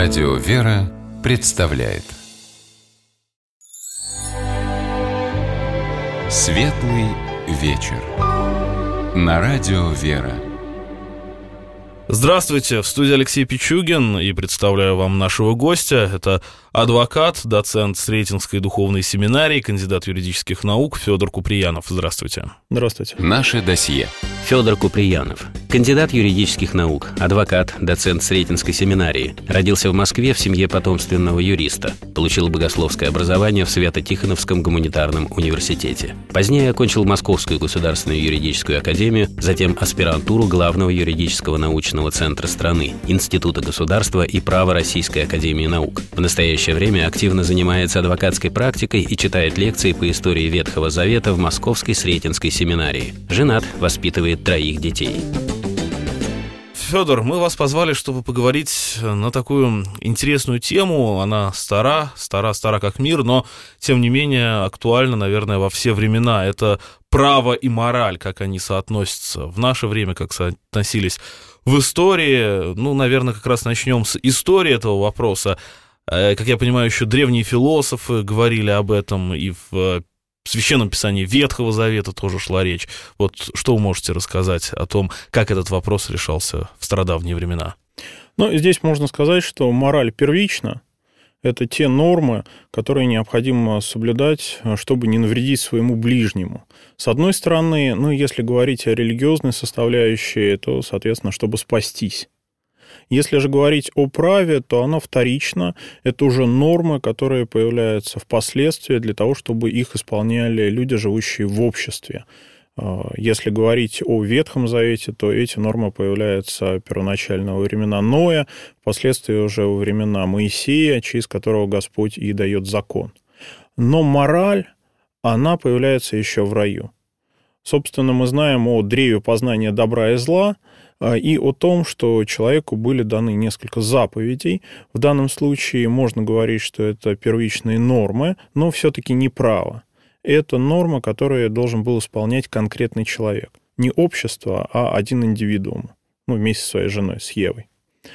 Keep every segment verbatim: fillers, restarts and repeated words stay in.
Радио «Вера» представляет Светлый вечер на Радио «Вера». Здравствуйте, в студии Алексей Пичугин, и представляю вам нашего гостя. Это адвокат, доцент Сретенской духовной семинарии, кандидат юридических наук Федор Куприянов. Здравствуйте. Здравствуйте. Наше досье. Федор Куприянов, кандидат юридических наук, адвокат, доцент Сретенской семинарии. Родился в Москве в семье потомственного юриста. Получил богословское образование в Свято-Тихоновском гуманитарном университете. Позднее окончил Московскую государственную юридическую академию, затем аспирантуру Главного юридического научного центра страны, Института государства и права Российской академии наук. В настоящее время активно занимается адвокатской практикой и читает лекции по истории Ветхого Завета в Московской Сретенской семинарии. Женат, воспитывает троих детей. Федор, мы вас позвали, чтобы поговорить на такую интересную тему. Она стара, стара, стара как мир, но, тем не менее, актуальна, наверное, во все времена. Это право и мораль, как они соотносятся в наше время, как соотносились в истории. Ну, наверное, как раз начнем с истории этого вопроса. Как я понимаю, еще древние философы говорили об этом, и в В Священном Писании Ветхого Завета тоже шла речь. Вот что вы можете рассказать о том, как этот вопрос решался в стародавние времена? Ну, здесь можно сказать, что мораль первична. Это те нормы, которые необходимо соблюдать, чтобы не навредить своему ближнему. С одной стороны, ну, если говорить о религиозной составляющей, то, соответственно, чтобы спастись. Если же говорить о праве, то оно вторично. Это уже нормы, которые появляются впоследствии для того, чтобы их исполняли люди, живущие в обществе. Если говорить о Ветхом Завете, то эти нормы появляются первоначально во времена Ноя, впоследствии уже во времена Моисея, через которого Господь и дает закон. Но мораль, она появляется еще в раю. Собственно, мы знаем о древе познания добра и зла, и о том, что человеку были даны несколько заповедей. В данном случае можно говорить, что это первичные нормы, но все-таки не право. Это норма, которую должен был исполнять конкретный человек. Не общество, а один индивидуум, ну, вместе со своей женой, с Евой.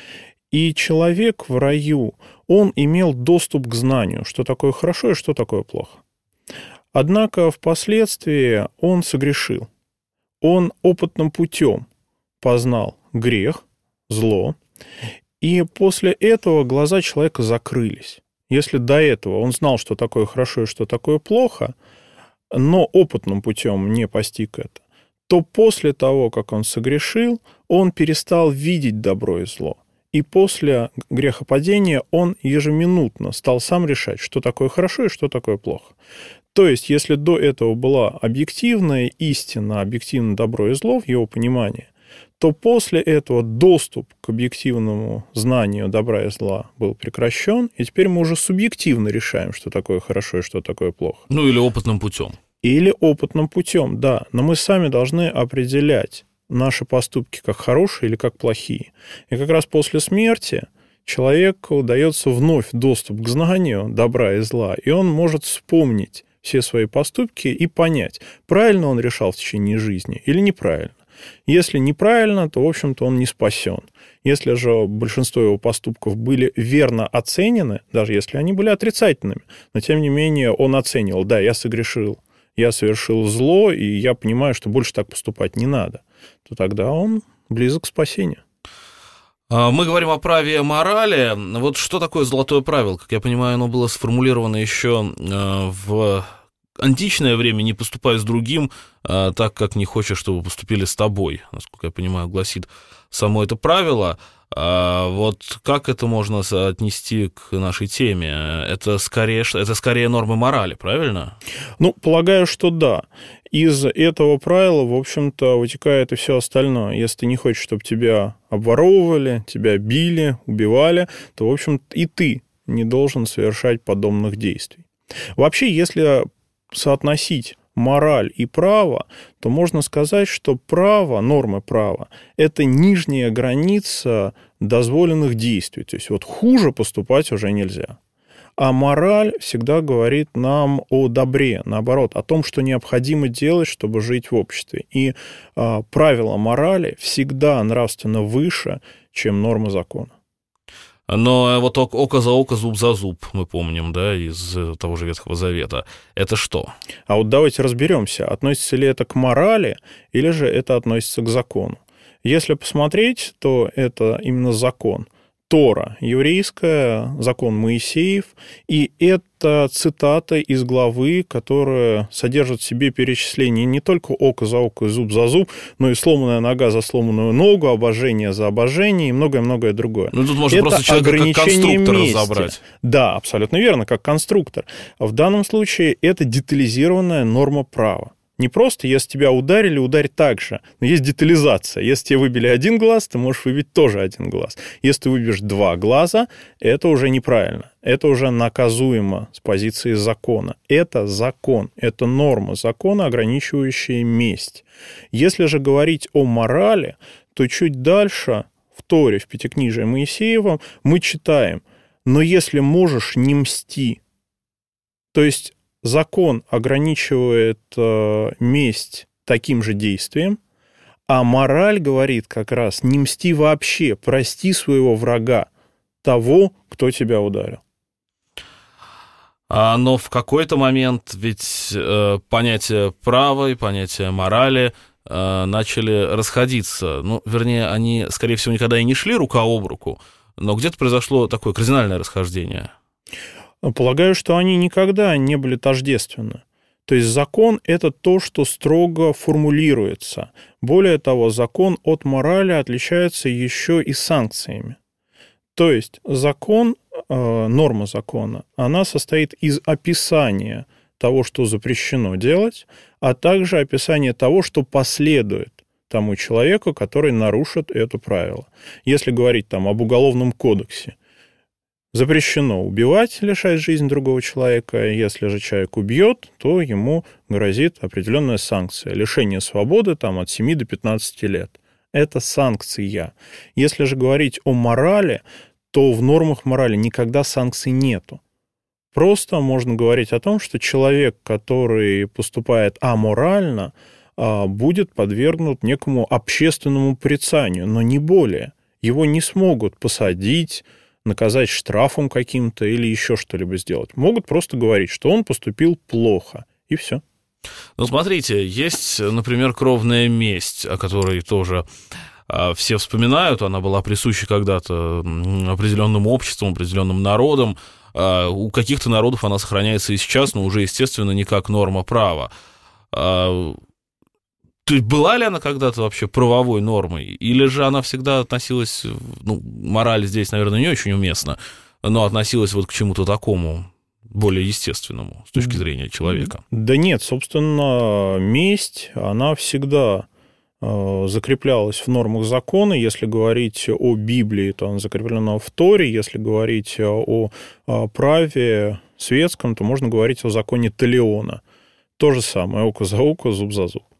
И человек в раю, он имел доступ к знанию, что такое хорошо и что такое плохо. Однако впоследствии он согрешил. Он опытным путем познал грех, зло, и после этого глаза человека закрылись. Если до этого он знал, что такое хорошо и что такое плохо, но опытным путем не постиг это, то после того, как он согрешил, он перестал видеть добро и зло. И после грехопадения он ежеминутно стал сам решать, что такое хорошо и что такое плохо. То есть, если до этого была объективная истина, объективное добро и зло в его понимании, то после этого доступ к объективному знанию добра и зла был прекращен, и теперь мы уже субъективно решаем, что такое хорошо и что такое плохо. Ну, или опытным путем. Или опытным путем, да. Но мы сами должны определять наши поступки как хорошие или как плохие. И как раз после смерти человеку дается вновь доступ к знанию добра и зла, и он может вспомнить все свои поступки и понять, правильно он решал в течение жизни или неправильно. Если неправильно, то, в общем-то, он не спасен. Если же большинство его поступков были верно оценены, даже если они были отрицательными, но, тем не менее, он оценивал, да, я согрешил, я совершил зло, и я понимаю, что больше так поступать не надо, то тогда он близок к спасению. Мы говорим о праве и морали. Вот что такое золотое правило? Как я понимаю, оно было сформулировано еще в античное время: не поступай с другим а, так, как не хочешь, чтобы поступили с тобой. Насколько я понимаю, гласит само это правило. А вот как это можно отнести к нашей теме? Это скорее, это скорее нормы морали, правильно? Ну, полагаю, что да. Из этого правила, в общем-то, вытекает и все остальное. Если ты не хочешь, чтобы тебя обворовывали, тебя били, убивали, то, в общем, и ты не должен совершать подобных действий. Вообще, если соотносить мораль и право, то можно сказать, что право, нормы права, это нижняя граница дозволенных действий. То есть вот хуже поступать уже нельзя. А мораль всегда говорит нам о добре, наоборот, о том, что необходимо делать, чтобы жить в обществе. И а, правила морали всегда нравственно выше, чем нормы закона. Но вот око за око, зуб за зуб, мы помним, да, из того же Ветхого Завета. Это что? А вот давайте разберемся, относится ли это к морали, или же это относится к закону. Если посмотреть, то это именно закон. Тора еврейская, закон Моисеев, и это цитата из главы, которая содержит в себе перечисление не только око за око и зуб за зуб, но и сломанная нога за сломанную ногу, обожение за обожение и многое-многое другое. Ну, тут можно это просто человека как конструктор разобрать. Да, абсолютно верно, как конструктор. В данном случае это детализированная норма права. Не просто, если тебя ударили, ударь так же. Но есть детализация. Если тебе выбили один глаз, ты можешь выбить тоже один глаз. Если ты выбьешь два глаза, это уже неправильно. Это уже наказуемо с позиции закона. Это закон, это норма закона, ограничивающая месть. Если же говорить о морали, то чуть дальше в Торе, в Пятикнижии Моисеевом, мы читаем: «Но если можешь, не мсти». То есть закон ограничивает э, месть таким же действием, а мораль говорит как раз: не мсти вообще, прости своего врага, того, кто тебя ударил. А, но в какой-то момент ведь э, понятие права и понятие морали э, начали расходиться. Ну, вернее, они, скорее всего, никогда и не шли рука об руку, но где-то произошло такое кардинальное расхождение. Полагаю, что они никогда не были тождественны. То есть закон – это то, что строго формулируется. Более того, закон от морали отличается еще и санкциями. То есть закон, э, норма закона, она состоит из описания того, что запрещено делать, а также описания того, что последует тому человеку, который нарушит это правило. Если говорить там об уголовном кодексе, запрещено убивать, лишать жизни другого человека. Если же человек убьет, то ему грозит определенная санкция. Лишение свободы там, от семи до пятнадцати лет. Это санкция. Если же говорить о морали, то в нормах морали никогда санкций нету. Просто можно говорить о том, что человек, который поступает аморально, будет подвергнут некому общественному порицанию, но не более. Его не смогут посадить, наказать штрафом каким-то или еще что-либо сделать. Могут просто говорить, что он поступил плохо, и все. Ну, смотрите, есть, например, кровная месть, о которой тоже а, все вспоминают. Она была присуща когда-то определенным обществам, определенным народам. А, у каких-то народов она сохраняется и сейчас, но уже, естественно, не как норма права. А, То есть была ли она когда-то вообще правовой нормой? Или же она всегда относилась, ну, мораль здесь, наверное, не очень уместна, но относилась вот к чему-то такому, более естественному с точки зрения человека? Да нет, собственно, месть, она всегда закреплялась в нормах закона. Если говорить о Библии, то она закреплена в Торе. Если говорить о праве светском, то можно говорить о законе Талиона. То же самое, око за око, зуб за зуб.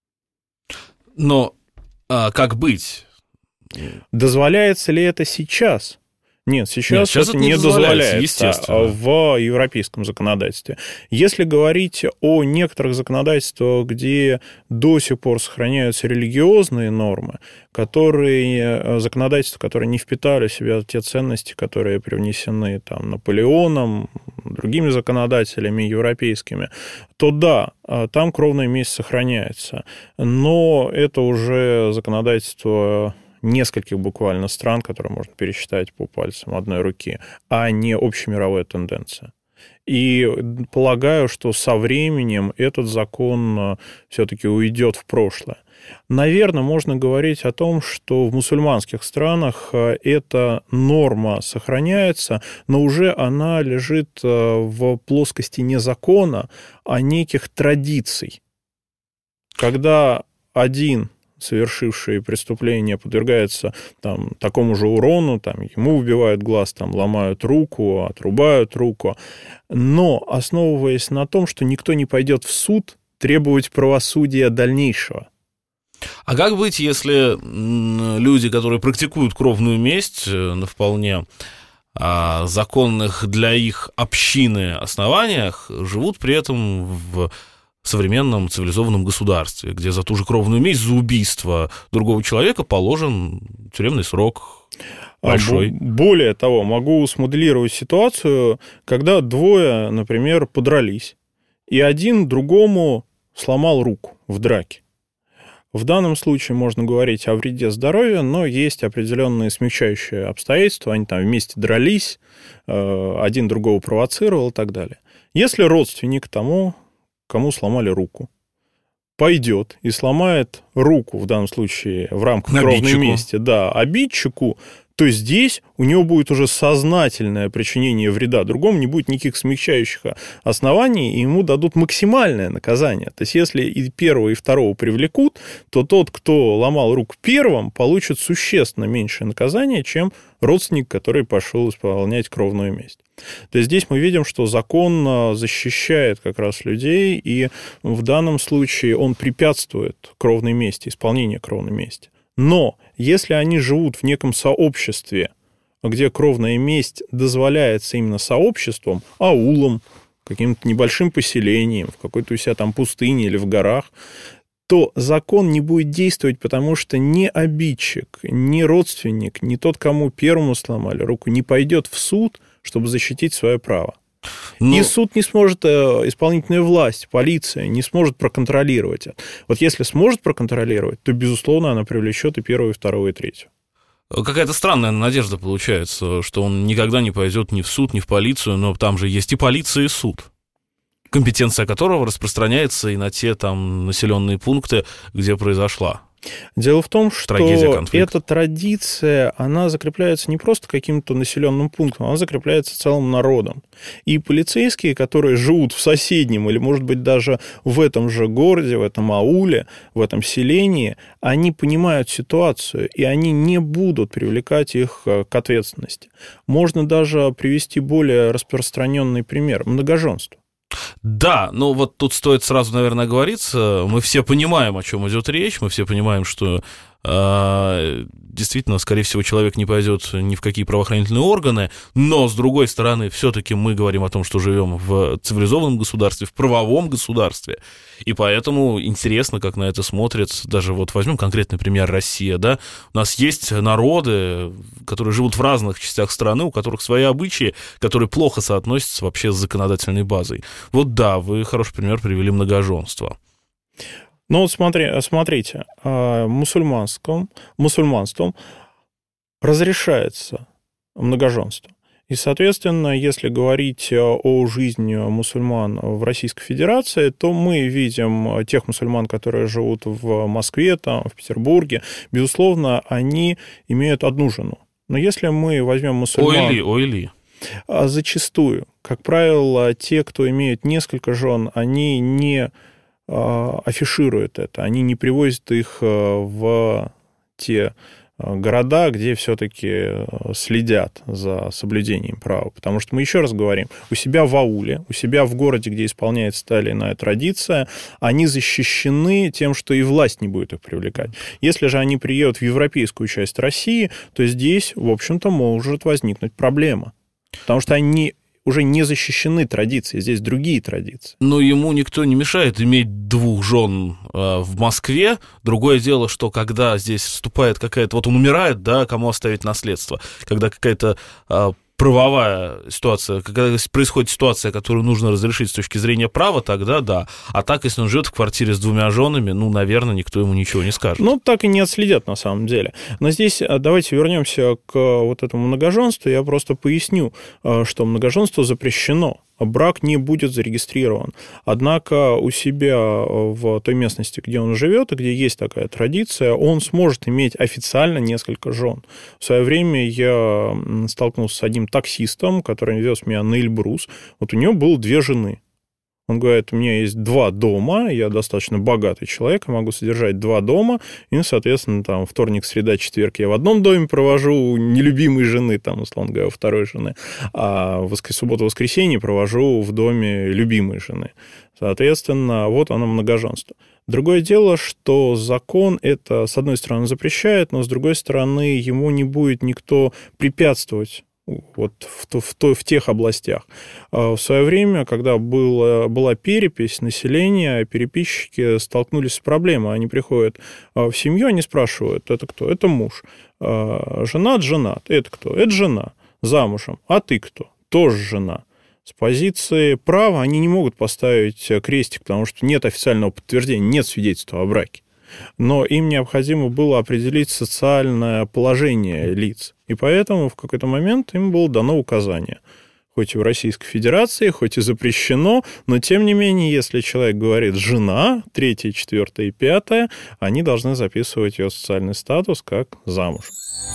Но а, как быть? Дозволяется ли это сейчас? Нет, сейчас, Нет, сейчас это, это не не дозволяется, дозволяется в европейском законодательстве. Если говорить о некоторых законодательствах, где до сих пор сохраняются религиозные нормы, которые, законодательства, которые не впитали в себя те ценности, которые привнесены там, Наполеоном, другими законодателями европейскими, то да, там кровная месть сохраняется. Но это уже законодательство нескольких буквально стран, которые можно пересчитать по пальцам одной руки, а не общемировая тенденция. И полагаю, что со временем этот закон все-таки уйдет в прошлое. Наверное, можно говорить о том, что в мусульманских странах эта норма сохраняется, но уже она лежит в плоскости не закона, а неких традиций. Когда один совершивший преступление подвергается там, такому же урону, там, ему убивают глаз, там, ломают руку, отрубают руку, но основываясь на том, что никто не пойдет в суд требовать правосудия дальнейшего. А как быть, если люди, которые практикуют кровную месть на вполне законных для их общины основаниях, живут при этом в современном цивилизованном государстве, где за ту же кровную месть, за убийство другого человека положен тюремный срок? Большой. Более того, могу смоделировать ситуацию, когда двое, например, подрались, и один другому сломал руку в драке. В данном случае можно говорить о вреде здоровью, но есть определенные смягчающие обстоятельства. Они там вместе дрались, один другого провоцировал и так далее. Если родственник тому, кому сломали руку, пойдет и сломает руку, в данном случае в рамках кровной мести, да, обидчику, то здесь у него будет уже сознательное причинение вреда. Другому не будет никаких смягчающих оснований, и ему дадут максимальное наказание. То есть, если и первого, и второго привлекут, то тот, кто ломал руку первым, получит существенно меньшее наказание, чем родственник, который пошел исполнять кровную месть. То есть, здесь мы видим, что закон защищает как раз людей, и в данном случае он препятствует кровной мести, исполнению кровной мести. Но если они живут в неком сообществе, где кровная месть дозволяется именно сообществом, аулом, каким-то небольшим поселением, в какой-то у себя там пустыне или в горах, то закон не будет действовать, потому что ни обидчик, ни родственник, ни тот, кому первому сломали руку, не пойдет в суд, чтобы защитить свое право. Но... И суд не сможет, исполнительная власть, полиция не сможет проконтролировать это. Вот если сможет проконтролировать, то, безусловно, она привлечет и первого, и второго, и третьего. Какая-то странная надежда получается, что он никогда не пойдет ни в суд, ни в полицию, но там же есть и полиция, и суд, компетенция которого распространяется и на те там населенные пункты, где произошла. Дело в том, что эта традиция, она закрепляется не просто каким-то населенным пунктом, она закрепляется целым народом. И полицейские, которые живут в соседнем или, может быть, даже в этом же городе, в этом ауле, в этом селении, они понимают ситуацию, и они не будут привлекать их к ответственности. Можно даже привести более распространенный пример – многоженство. Да, но вот тут стоит сразу, наверное, оговориться. Мы все понимаем, о чем идет речь, мы все понимаем, что э, действительно, скорее всего, человек не пойдет ни в какие правоохранительные органы, но, с другой стороны, все-таки мы говорим о том, что живем в цивилизованном государстве, в правовом государстве, и поэтому интересно, как на это смотрят. Даже вот возьмем конкретный пример Россия, да, у нас есть народы, которые живут в разных частях страны, у которых свои обычаи, которые плохо соотносятся вообще с законодательной базой. Вот да, вы хороший пример привели многоженство. Ну вот смотри, смотрите, мусульманском, мусульманством разрешается многоженство. И, соответственно, если говорить о жизни мусульман в Российской Федерации, то мы видим тех мусульман, которые живут в Москве, там, в Петербурге, безусловно, они имеют одну жену. Но если мы возьмем мусульман... Ой ли, ой ли. Зачастую, как правило, те, кто имеет несколько жен, они не афишируют это, они не привозят их в те города, где все-таки следят за соблюдением права. Потому что мы еще раз говорим, у себя в ауле, у себя в городе, где исполняется та или иная традиция, они защищены тем, что и власть не будет их привлекать. Если же они приедут в европейскую часть России, то здесь, в общем-то, может возникнуть проблема. Потому что они уже не защищены традиции, здесь другие традиции. Но ему никто не мешает иметь двух жен э, в Москве. Другое дело, что когда здесь вступает какая-то... Вот он умирает, да, кому оставить наследство? Когда какая-то э, правовая ситуация, когда происходит ситуация, которую нужно разрешить с точки зрения права, тогда да. А так, если он живет в квартире с двумя женами, ну, наверное, никто ему ничего не скажет. Ну, так и не отследят, на самом деле. Но здесь давайте вернемся к вот этому многоженству. Я просто поясню, что многоженство запрещено. Брак не будет зарегистрирован. Однако у себя в той местности, где он живет, и где есть такая традиция, он сможет иметь официально несколько жен. В свое время я столкнулся с одним таксистом, который вез меня на Эльбрус. Вот у него было две жены. Он говорит, у меня есть два дома, я достаточно богатый человек, я могу содержать два дома, и, соответственно, там, вторник, среда, четверг я в одном доме провожу у нелюбимой жены, там, условно говоря, у второй жены, а в субботу, воскресенье провожу в доме любимой жены. Соответственно, вот оно многоженство. Другое дело, что закон это, с одной стороны, запрещает, но, с другой стороны, ему не будет никто препятствовать вот в, в, в, в тех областях. В свое время, когда было, была перепись населения, переписчики столкнулись с проблемой. Они приходят в семью, они спрашивают, это кто? Это муж. Женат, женат. Это кто? Это жена. Замужем. А ты кто? Тоже жена. С позиции права они не могут поставить крестик, потому что нет официального подтверждения, нет свидетельства о браке. Но им необходимо было определить социальное положение лиц. И поэтому в какой-то момент им было дано указание. Хоть и в Российской Федерации, хоть и запрещено, но тем не менее, если человек говорит «жена», третье, четвертое и пятое, они должны записывать ее социальный статус как замуж.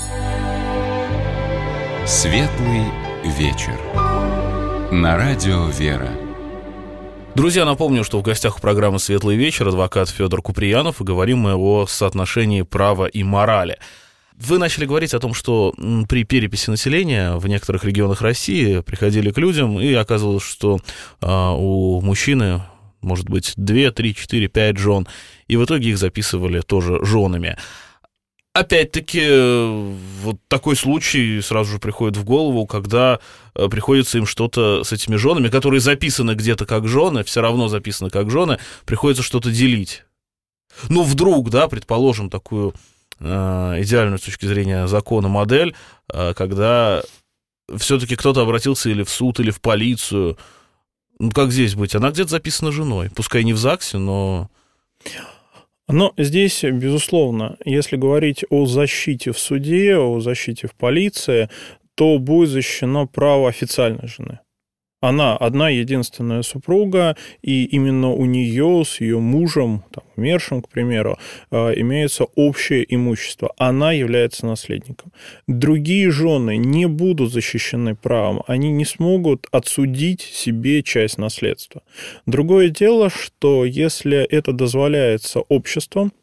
Светлый вечер. На радио «Вера». Друзья, напомню, что в гостях у программы «Светлый вечер» адвокат Федор Куприянов, и говорим мы о соотношении права и морали. Вы начали говорить о том, что при переписи населения в некоторых регионах России приходили к людям, и оказывалось, что а, у мужчины может быть две, три, четыре, пять жен, и в итоге их записывали тоже женами. Опять-таки, вот такой случай сразу же приходит в голову, когда приходится им что-то с этими женами, которые записаны где-то как жены, все равно записаны как жены, приходится что-то делить. Ну, вдруг, да, предположим, такую идеальную с точки зрения закона модель, когда все-таки кто-то обратился или в суд, или в полицию. Ну, как здесь быть? Она где-то записана женой. Пускай не в ЗАГСе, но... Но здесь, безусловно, если говорить о защите в суде, о защите в полиции, то будет защищено право официальной жены. Она одна единственная супруга, и именно у нее с ее мужем, там, умершим, к примеру, имеется общее имущество. Она является наследником. Другие жены не будут защищены правом, они не смогут отсудить себе часть наследства. Другое дело, что если это дозволяется обществом,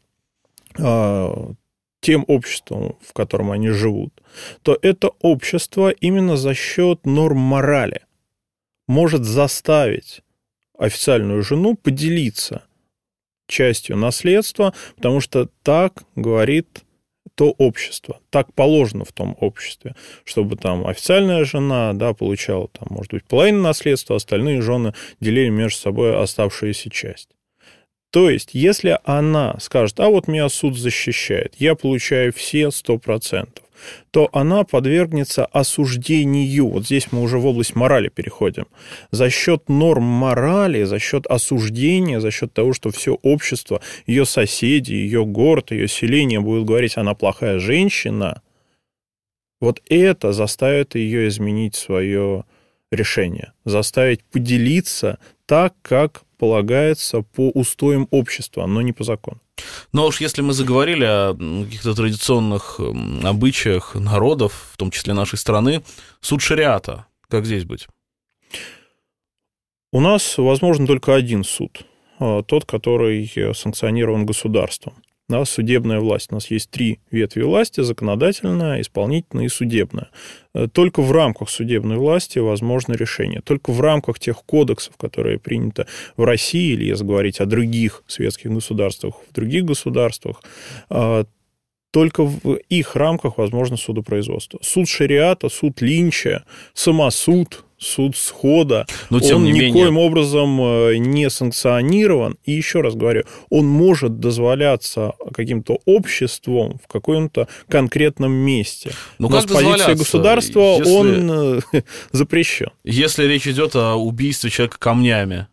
тем обществом, в котором они живут, то это общество именно за счет норм морали может заставить официальную жену поделиться частью наследства, потому что так говорит то общество, так положено в том обществе, чтобы там официальная жена, да, получала, там, может быть, половину наследства, остальные жены делили между собой оставшуюся часть. То есть, если она скажет, а вот меня суд защищает, я получаю все сто процентов, то она подвергнется осуждению. Вот здесь мы уже в область морали переходим. За счет норм морали, за счет осуждения, за счет того, что все общество, ее соседи, ее город, ее селение будут говорить, она плохая женщина, вот это заставит ее изменить свое решение, заставить поделиться так, как полагается по устоям общества, но не по закону. Но уж если мы заговорили о каких-то традиционных обычаях народов, в том числе нашей страны, суд шариата, как здесь быть? У нас возможен только один суд, тот, который санкционирован государством. Да, судебная власть. У нас есть три ветви власти: законодательная, исполнительная и судебная. Только в рамках судебной власти возможно решение. Только в рамках тех кодексов, которые приняты в России, или если говорить о других светских государствах, в других государствах, только в их рамках возможно судопроизводство. Суд шариата, суд Линча, самосуд, суд схода, но, тем он не никоим менее... образом не санкционирован. И еще раз говорю, он может дозволяться каким-то обществом в каком-то конкретном месте. Ну, но как с позиции государства если... он запрещен. Если речь идет о убийстве человека камнями,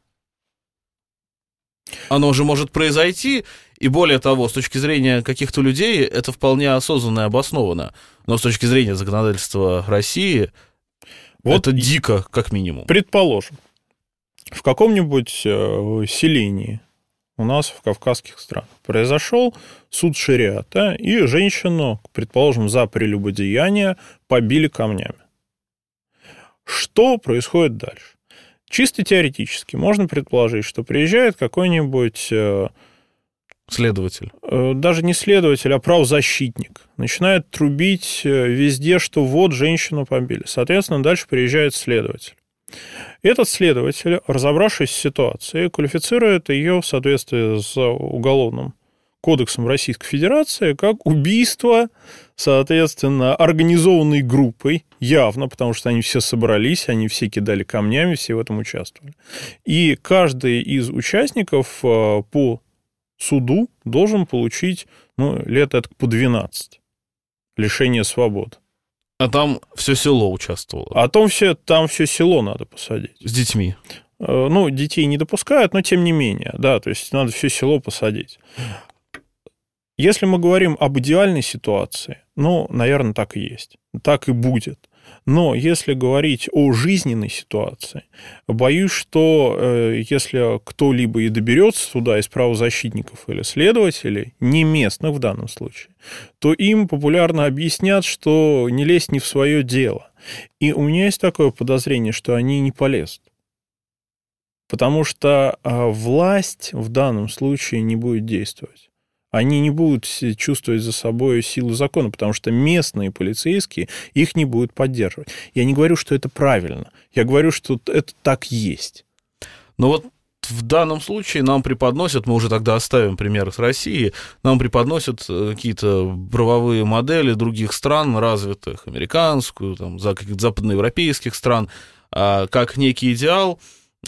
оно же может произойти, и более того, с точки зрения каких-то людей, это вполне осознанно и обоснованно. Но с точки зрения законодательства России... Вот это дико, как минимум. Предположим, в каком-нибудь селении у нас в кавказских странах произошел суд шариата, и женщину, предположим, за прелюбодеяние побили камнями. Что происходит дальше? Чисто теоретически можно предположить, что приезжает какой-нибудь... Следователь. Даже не следователь, а правозащитник. Начинает трубить везде, что вот женщину побили. Соответственно, дальше приезжает следователь. Этот следователь, разобравшись в ситуации, квалифицирует ее в соответствии с Уголовным кодексом Российской Федерации как убийство, соответственно, организованной группой, явно, потому что они все собрались, они все кидали камнями, все в этом участвовали. И каждый из участников по суду должен получить, ну, лет это по двенадцать. лишения свобод. А там все село участвовало. А том все, там все село надо посадить. С детьми. Ну, детей не допускают, но тем не менее, да, то есть надо все село посадить. Если мы говорим об идеальной ситуации, ну, наверное, так и есть, так и будет. Но если говорить о жизненной ситуации, боюсь, что э, если кто-либо и доберется туда из правозащитников или следователей, не местных в данном случае, то им популярно объяснят, что не лезь не в свое дело. И у меня есть такое подозрение, что они не полезут. Потому что э, власть в данном случае не будет действовать. Они не будут чувствовать за собой силу закона, потому что местные полицейские их не будут поддерживать. Я не говорю, что это правильно. Я говорю, что это так есть. Но вот в данном случае нам преподносят, мы уже тогда оставим примеры с России, нам преподносят какие-то правовые модели других стран, развитых, американскую, там, каких-то западноевропейских стран, как некий идеал.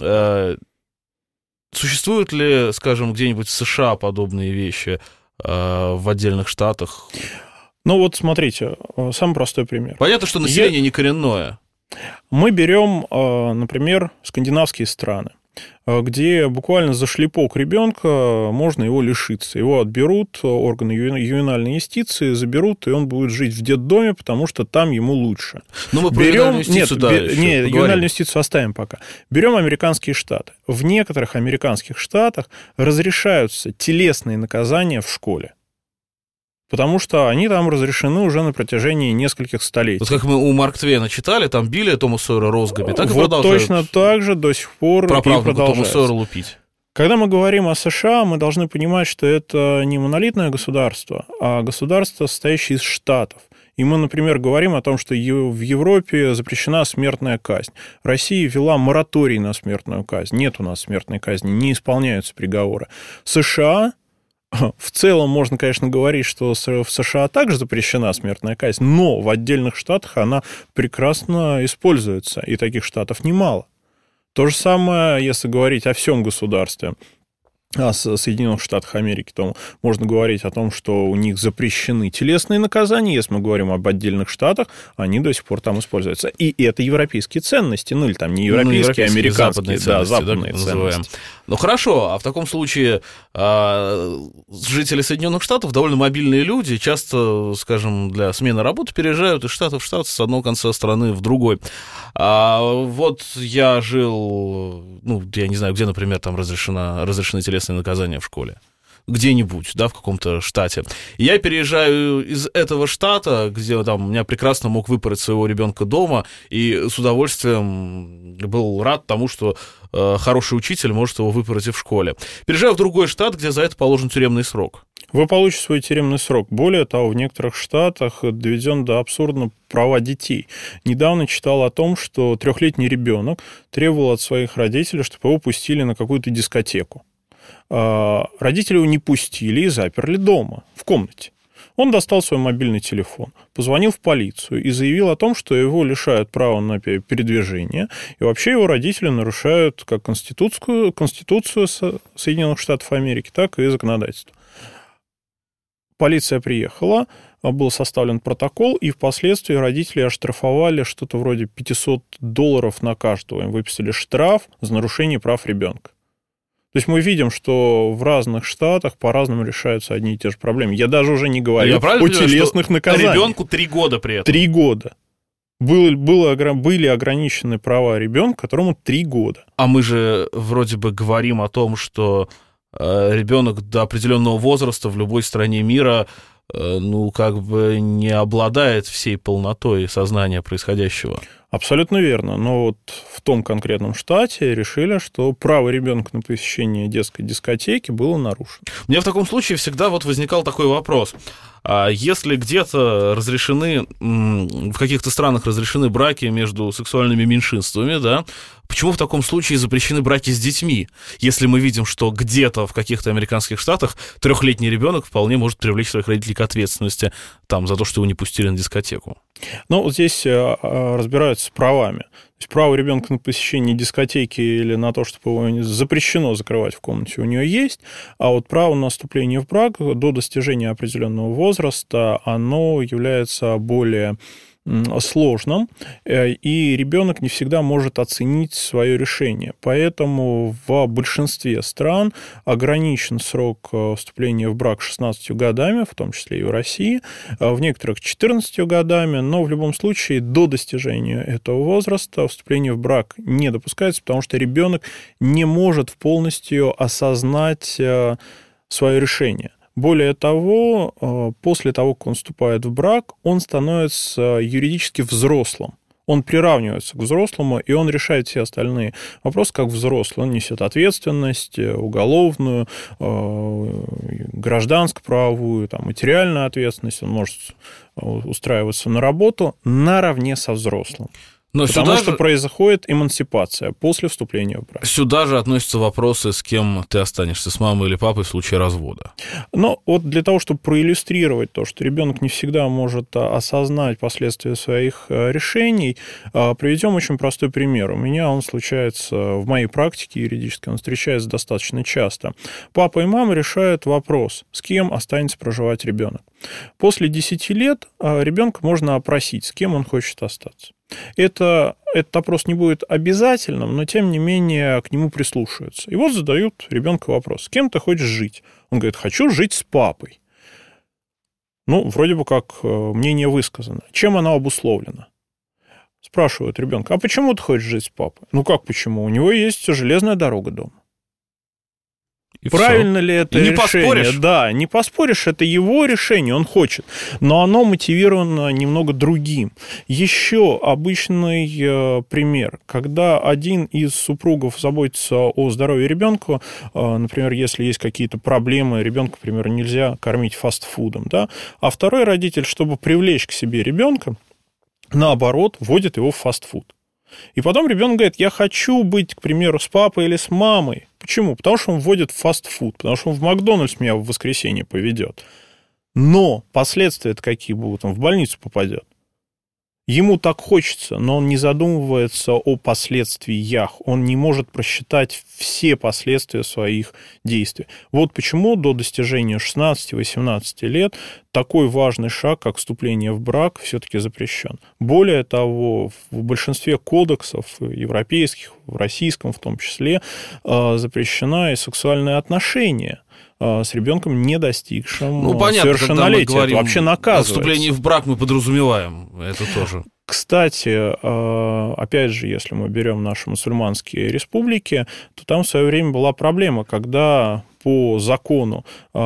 Существуют ли, скажем, где-нибудь в США подобные вещи э, в отдельных штатах? Ну вот смотрите, самый простой пример. Понятно, что население Я... не коренное. Мы берем, например, скандинавские страны, где буквально за шлепок ребенка можно его лишиться. Его отберут, органы ювенальной юстиции заберут, и он будет жить в детдоме, потому что там ему лучше. Но мы про ювенальную юстицию, Нет, да, бе... Нет, ювенальную юстицию оставим пока. Берем американские штаты. В некоторых американских штатах разрешаются телесные наказания в школе. Потому что они там разрешены уже на протяжении нескольких столетий. Вот как мы у Марк Твена читали, там били Тома Сойера розгами, так и вот продолжают. Точно так же до сих пор и продолжается. Тома Сойера лупить. Когда мы говорим о США, мы должны понимать, что это не монолитное государство, а государство, состоящее из штатов. И мы, например, говорим о том, что в Европе запрещена смертная казнь. Россия ввела мораторий на смертную казнь. Нет у нас смертной казни, не исполняются приговоры. США... В целом можно, конечно, говорить, что в США также запрещена смертная казнь, но в отдельных штатах она прекрасно используется, и таких штатов немало. То же самое, если говорить о всем государстве, о Соединенных Штатах Америки, то можно говорить о том, что у них запрещены телесные наказания. Если мы говорим об отдельных штатах, они до сих пор там используются. И это европейские ценности, ну или там не европейские, ну, а американские, западные да, ценности, западные да, ценности. Ну хорошо, а в таком случае э, жители Соединенных Штатов довольно мобильные люди, часто, скажем, для смены работы переезжают из штата в штат, с одного конца страны в другой. А вот я жил, ну, я не знаю, где, например, там разрешено, разрешены телесные наказания в школе. Где-нибудь, да, в каком-то штате. И я переезжаю из этого штата, где там меня прекрасно мог выпороть своего ребенка дома, и с удовольствием был рад тому, что э, хороший учитель может его выпороть и в школе. Переезжаю в другой штат, где за это положен тюремный срок. Вы получите свой тюремный срок. Более того, в некоторых штатах доведен до абсурда права детей. Недавно читал о том, что трехлетний ребенок требовал от своих родителей, чтобы его пустили на какую-то дискотеку. Родители его не пустили и заперли дома, в комнате. Он достал свой мобильный телефон, позвонил в полицию и заявил о том, что его лишают права на передвижение, и вообще его родители нарушают как конституцию, конституцию Соединенных Штатов Америки, так и законодательство. Полиция приехала, был составлен протокол, и впоследствии родители оштрафовали что-то вроде пятьсот долларов на каждого. Им выписали штраф за нарушение прав ребенка. То есть мы видим, что в разных штатах по-разному решаются одни и те же проблемы. Я даже уже не говорю о понимаю, телесных наказаниях. Ребенку три года при этом. Три года. Было, было, были ограничены права ребенка, которому три года. А мы же вроде бы говорим о том, что э, ребенок до определенного возраста в любой стране мира э, ну, как бы не обладает всей полнотой сознания происходящего. Абсолютно верно. Но вот в том конкретном штате решили, что право ребенка на посещение детской дискотеки было нарушено. У меня в таком случае всегда вот возникал такой вопрос. Если где-то разрешены, в каких-то странах разрешены браки между сексуальными меньшинствами, да, почему в таком случае запрещены браки с детьми? Если мы видим, что где-то в каких-то американских штатах трехлетний ребенок вполне может привлечь своих родителей к ответственности там, за то, что его не пустили на дискотеку. Ну, вот здесь разбираются с правами. То есть право ребенка на посещение дискотеки или на то, чтобы его запрещено закрывать в комнате, у нее есть, а вот право на вступление в брак до достижения определенного возраста, оно является более сложным, и ребенок не всегда может оценить свое решение. Поэтому в большинстве стран ограничен срок вступления в брак шестнадцатью годами, в том числе и в России, в некоторых четырнадцатью годами, но в любом случае до достижения этого возраста вступление в брак не допускается, потому что ребенок не может полностью осознать свое решение. Более того, после того, как он вступает в брак, он становится юридически взрослым. Он приравнивается к взрослому, и он решает все остальные вопросы как взрослый. Он несет ответственность уголовную, гражданско-правовую, там, материальную ответственность. Он может устраиваться на работу наравне со взрослым. Но Потому что же... происходит эмансипация после вступления в брак. Сюда же относятся вопросы, с кем ты останешься, с мамой или папой в случае развода. Но вот для того, чтобы проиллюстрировать то, что ребенок не всегда может осознать последствия своих решений, приведем очень простой пример. У меня он случается в моей практике юридической, он встречается достаточно часто. Папа и мама решают вопрос, с кем останется проживать ребенок. После десяти лет ребенка можно опросить, с кем он хочет остаться. Это, этот опрос не будет обязательным, но, тем не менее, к нему прислушиваются. И вот задают ребенку вопрос, с кем ты хочешь жить? Он говорит, хочу жить с папой. Ну, вроде бы как мнение высказано. Чем оно обусловлено? Спрашивают ребенка, а почему ты хочешь жить с папой? Ну, как почему? У него есть железная дорога дома. И Правильно все. ли это и не решение? Поспоришь. Да, не поспоришь, это его решение, он хочет, но оно мотивировано немного другим. Еще обычный пример, когда один из супругов заботится о здоровье ребенка, например, если есть какие-то проблемы, ребенка, например, нельзя кормить фастфудом, да, а второй родитель, чтобы привлечь к себе ребенка, наоборот, вводит его в фастфуд. И потом ребенок говорит, я хочу быть, к примеру, с папой или с мамой. Почему? Потому что он вводит в фастфуд, потому что он в Макдональдс меня в воскресенье поведет. Но последствия-то какие будут? Он в больницу попадет. Ему так хочется, но он не задумывается о последствиях. Он не может просчитать все последствия своих действий. Вот почему до достижения шестнадцати-восемнадцати лет такой важный шаг, как вступление в брак, все-таки запрещен. Более того, в большинстве кодексов европейских, в российском в том числе, запрещено и сексуальное отношение с ребенком, не достигшим ну, понятно, совершеннолетия. Когда мы говорим, это вообще наказывается. О вступлении в брак мы подразумеваем это тоже. Кстати, опять же, если мы берем наши мусульманские республики, то там в свое время была проблема, когда по закону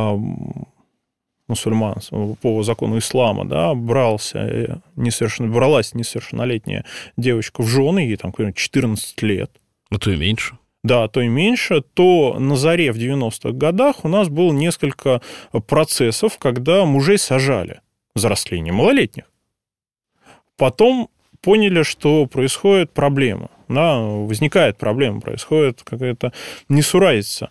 мусульман, по закону ислама, да, брался несовершенно, бралась несовершеннолетняя девочка в жены, ей там, например, четырнадцать лет. А то и меньше. Да, то и меньше, то на заре в девяностых годах у нас было несколько процессов, когда мужей сажали за растление малолетних. Потом поняли, что происходит проблема. Да, возникает проблема, происходит какая-то несуразица.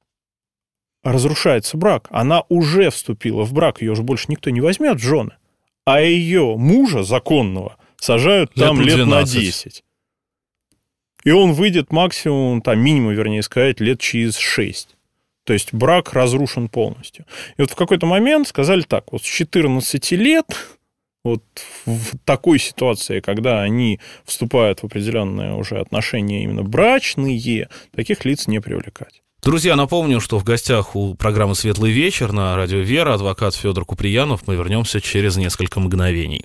Разрушается брак. Она уже вступила в брак, ее уже больше никто не возьмет в жены. А ее мужа законного сажают там лет, лет на десять. И он выйдет максимум, там, минимум, вернее сказать, лет через шесть. То есть брак разрушен полностью. И вот в какой-то момент сказали так, вот с четырнадцати лет, вот в такой ситуации, когда они вступают в определенные уже отношения именно брачные, таких лиц не привлекать. Друзья, напомню, что в гостях у программы «Светлый вечер» на радио «Вера» адвокат Федор Куприянов. Мы вернемся через несколько мгновений.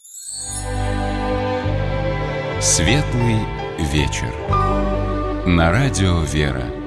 «Светлый вечер» на радио «Вера».